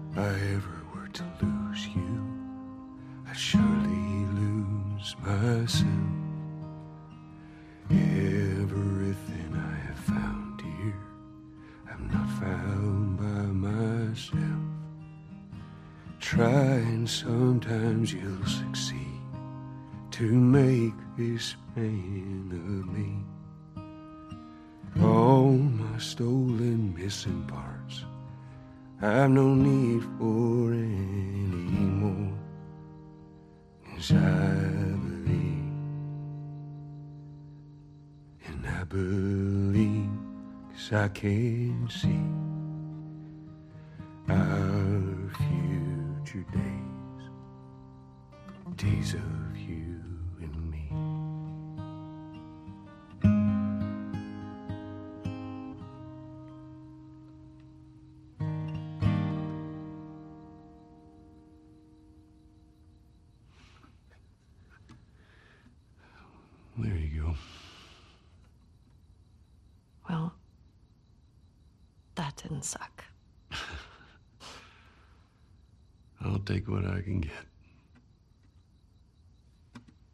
I ever were to lose you, I'd surely lose myself. Everything I have found here, I'm not found by myself. Try and sometimes you'll succeed to make this man of me. All my stolen missing parts I've no need for any more. 'Cause I believe, and I believe 'cause I can see our future days, days of you and me. There you go. Well, that didn't suck. I'll take what I can get.